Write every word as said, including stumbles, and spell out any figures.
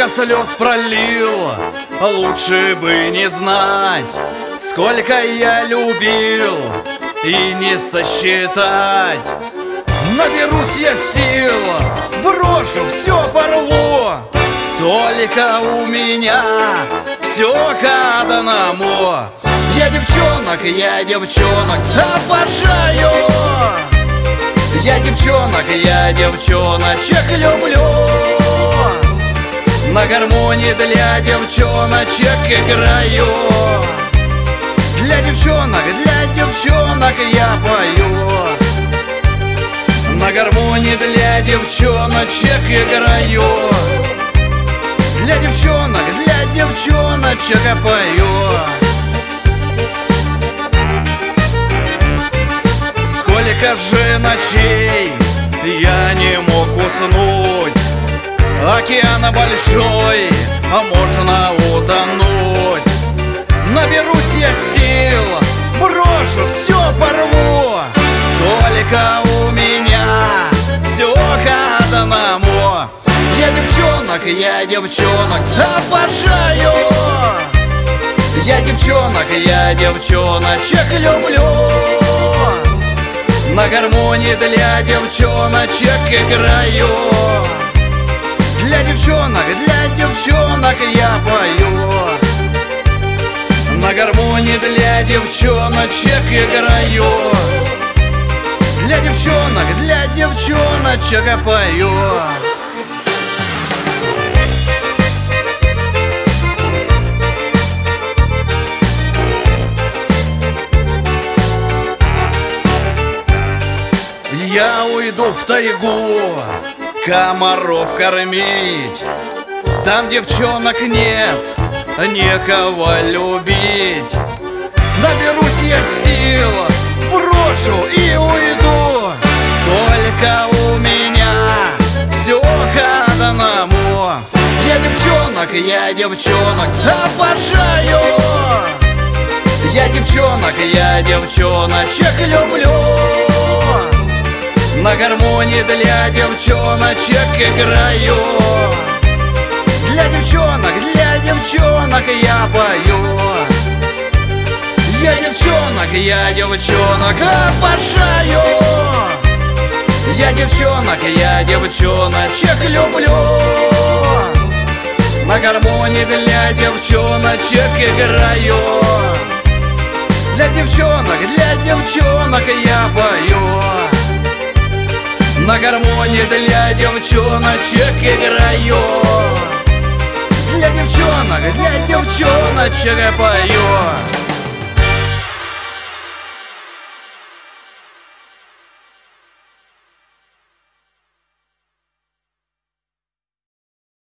Сколько слез пролил, лучше бы не знать, сколько я любил и не сосчитать. Наберусь я сил, брошу, все порву, только у меня все к одному. Я девчонок, я девчонок обожаю. Я девчонок, я девчоночек люблю. На гармонии для девчоночек играю. Для девчонок, для девчонок я пою. На гармонии для девчоночек играю. Для девчонок, для девчоночек я пою. Сколько же ночей я не мог уснуть. Океан большой, а можно утонуть. Наберусь я сил, брошу, все порву, только у меня все к одному. Я девчонок, я девчонок обожаю. Я девчонок, я девчоночек люблю. На гармонии для девчоночек играю. Для девчонок, для девчонок я пою. На гармонии для девчоночек играю. Для девчонок, для девчоночек я пою. Я уйду в тайгу комаров кормить. Там девчонок нет, некого любить. Наберусь я сил, брошу и уйду, только у меня все к одному. Я девчонок, я девчонок обожаю. Я девчонок, я девчоночек люблю. На гармонии для девчоночек играю. Для девчонок, для девчонок я пою. Я девчонок, я девчонок обожаю. Я девчонок, я девчоночек люблю. На гармонии для девчоночек играю. Для девчонок, для девчонок я пою. На гармонии для девчоночек играю. Для девчонок, для девчоночек я пою.